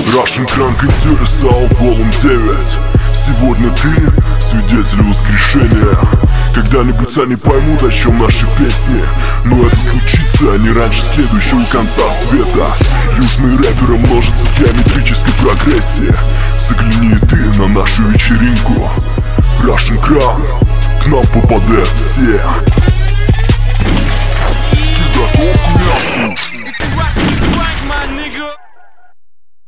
Russian Crank интересовал волн 9. Сегодня ты свидетель воскрешения. Когда-нибудь они поймут, о чем наши песни, но это случится не раньше следующего конца света. Южные рэперы множатся в геометрической прогрессии. Загляни ты на нашу вечеринку. Russian Crank, к нам попадают все. Ты готов к мясу?